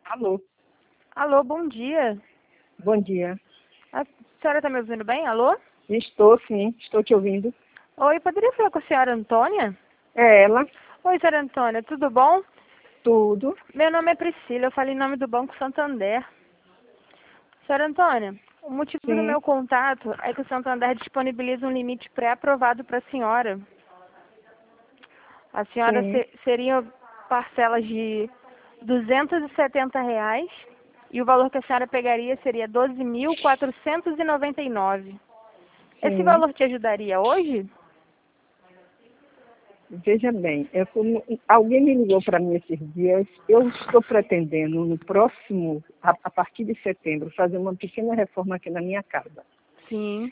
Alô, Alô, bom dia. bom dia. A senhora está me ouvindo bem? Alô? Estou sim, estou te ouvindo. Oi, poderia falar com a senhora Antônia? É ela, Oi, senhora Antônia, tudo bom? tudo. Meu nome é Priscila, eu falo em nome do Banco Santander. Senhora Antônia, o motivo do Sim, meu contato é que o Santander disponibiliza um limite pré-aprovado para a senhora. A senhora sim, seria parcelas de R$ 270 e o valor que a senhora pegaria seria 12.499. Esse sim. valor te ajudaria hoje? Veja bem, alguém me ligou para mim esses dias. Eu estou pretendendo, no próximo, a partir de setembro, fazer uma pequena reforma aqui na minha casa. Sim,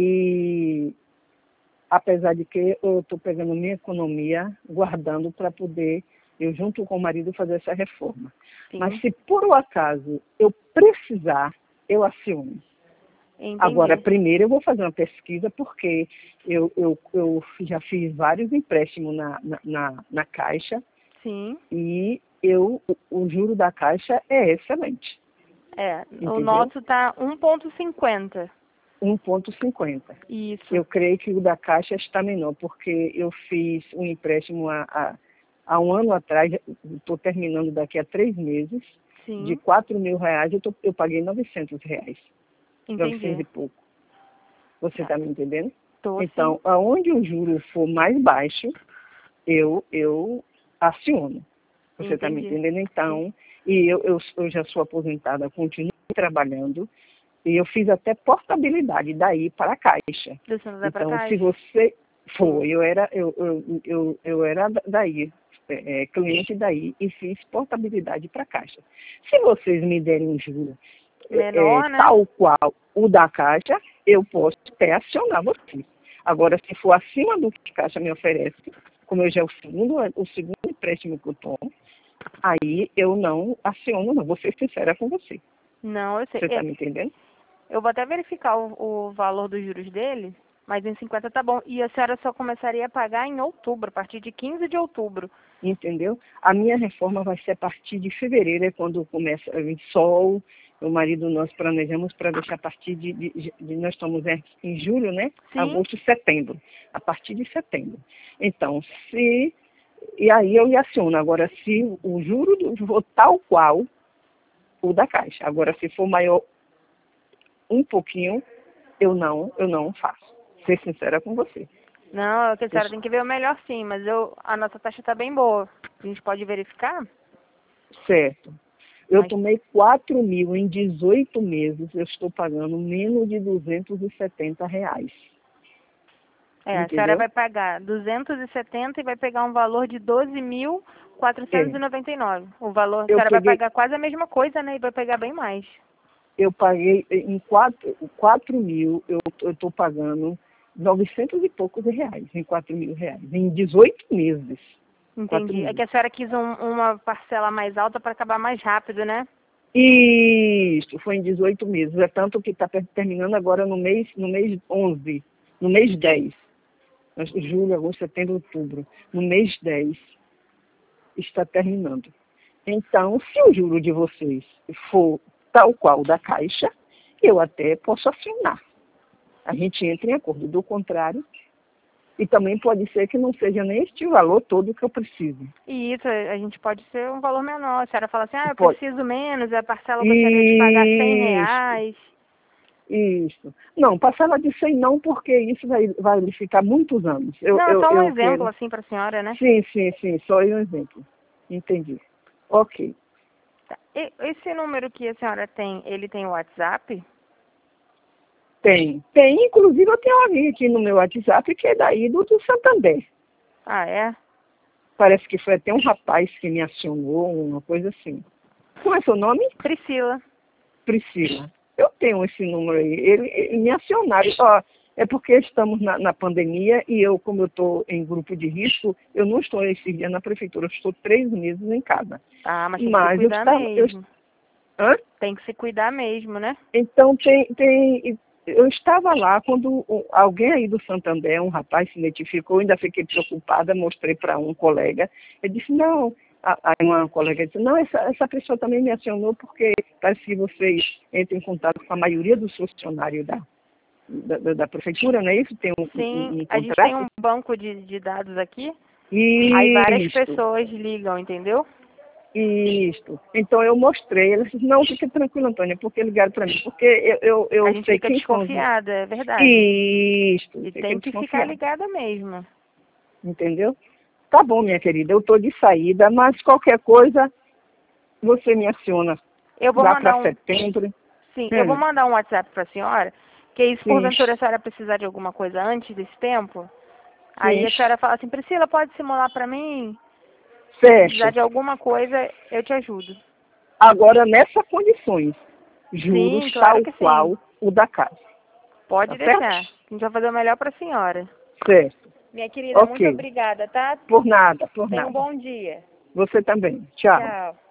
E apesar de que eu estou pegando minha economia, guardando para poder, eu junto com o marido, fazer essa reforma. Mas sim, se por um acaso eu precisar, eu aciono. Agora, entendi. primeiro eu vou fazer uma pesquisa, porque eu já fiz vários empréstimos na Caixa Sim, e o juro da Caixa é excelente, o entendeu? nosso tá 1,50. 1,50. Isso, Eu creio que o da Caixa está menor, porque eu fiz um empréstimo há um ano atrás, estou terminando daqui a 3 meses, de sim, R$ 4.000, eu paguei R$ 900, 900 entendi. e pouco. Você está me entendendo? Tô sim, Então, aonde o juro for mais baixo, eu aciono. Você está me entendi. entendendo? Sim, Então, e eu já sou aposentada, continuo trabalhando, e eu fiz até portabilidade daí para a Caixa. do Santander para Então, se Caixa? você Sim. foi, eu era daí, cliente daí, e fiz portabilidade para a Caixa. Se vocês me derem um juro Menor, né? tal qual o da Caixa, eu posso até acionar vocês. Agora, se for acima do que a Caixa me oferece, como eu já é o segundo empréstimo que eu tomo, aí eu não aciono, não. Vou ser sincera com você. Não, eu sei. Você está me entendendo? Eu vou até verificar o valor dos juros dele, mas em 50 tá bom. E a senhora só começaria a pagar em outubro, a partir de 15 de outubro. Entendeu? A minha reforma vai ser a partir de fevereiro, é quando começa a vir sol. O marido, nós planejamos para deixar a partir nós estamos em julho, né? Sim, Agosto, setembro. A partir de setembro. Então, e aí eu lhe aciono. Agora, se o juro for tal qual o da Caixa. Agora, se for maior um pouquinho, eu não faço. Ser sincera com você. não, é que a Eu- senhora tem que ver o melhor sim, mas a nossa taxa tá bem boa. A gente pode verificar? certo. Eu Mas tomei 4.000 em 18 meses, eu estou pagando menos de R$ 270. a senhora Entendeu? vai pagar 270 e vai pegar um valor de doze mil quatrocentos É, e noventa e nove. O valor, a eu senhora vai peguei, pagar quase a mesma coisa, né? E vai pegar bem mais. eu paguei em 4.000, eu estou pagando 900 e poucos reais, em R$ 4.000, em 18 meses. quatro Entendi. É que mil. a senhora quis uma parcela mais alta para acabar mais rápido, né? Isso, foi em 18 meses. É tanto que está terminando agora no mês 11, no mês 10. Julho, agosto, setembro, outubro. No mês 10 está terminando. Então, se o juro de vocês for tal qual da Caixa, eu até posso assinar. A gente entra em acordo. Do contrário, e também pode ser que não seja nem este valor todo que eu preciso. E isso, a gente pode ser um valor menor. A senhora fala assim, eu Pode. preciso menos, a parcela eu gostaria de pagar cem Isso. reais. Isso. Não, parcela de 100 não, porque isso vai ficar muitos anos. Eu, Não, é eu, só um eu exemplo, quero. assim, para a senhora, né? Sim, sim, sim, só um exemplo. Entendi. Ok. Tá. Esse número que a senhora tem, ele tem WhatsApp? Tem. Tem, inclusive eu tenho alguém aqui no meu WhatsApp que é daí do Santander. Ah, é? Parece que foi até um rapaz que me acionou, uma coisa assim. Como é seu nome? Priscila. Priscila. Eu tenho esse número aí. Ele me acionaram. Ó, é porque estamos na pandemia e eu, como eu estou em grupo de risco, eu não estou esses dias na prefeitura, eu estou 3 meses em casa. Ah, mas tem que se Mas eu cuidar estava. mesmo. Hã? Tem que se cuidar mesmo, né? Então eu estava lá quando alguém aí do Santander, um rapaz se identificou, ainda fiquei preocupada, mostrei para um colega. Ele disse, não, Aí uma colega disse, não, essa pessoa também me acionou porque parece que vocês entram em contato com a maioria dos funcionários da prefeitura, não é isso? Tem Sim, um a gente tem contrato? um banco de dados aqui, Isso. aí várias pessoas ligam, entendeu? Isso. Então eu mostrei, ela disse, não, fica tranquila, Antônia, porque ligaram para mim, porque eu A gente sei fica quem são os... desconfiada, é verdade. Isso, E fica tem que ficar desconfiado, ligada mesmo. entendeu? Tá bom, minha querida, eu estou de saída, mas qualquer coisa você me aciona Eu vou lá mandar para setembro. sim, eu vou mandar um WhatsApp para a senhora, que aí se Sim, porventura a senhora precisar de alguma coisa antes desse tempo, aí sim, a senhora fala assim, Priscila, pode simular para mim? Se precisar certo. de alguma coisa, eu te ajudo. Agora, nessas condições, juros Sim, claro tal que sim. qual o da casa, Pode tá certo? deixar. A gente vai fazer o melhor para a senhora. Certo. Minha querida, muito Ok. obrigada, tá? Por nada, por Tenha um nada. bom dia. Você também. Tchau. Tchau.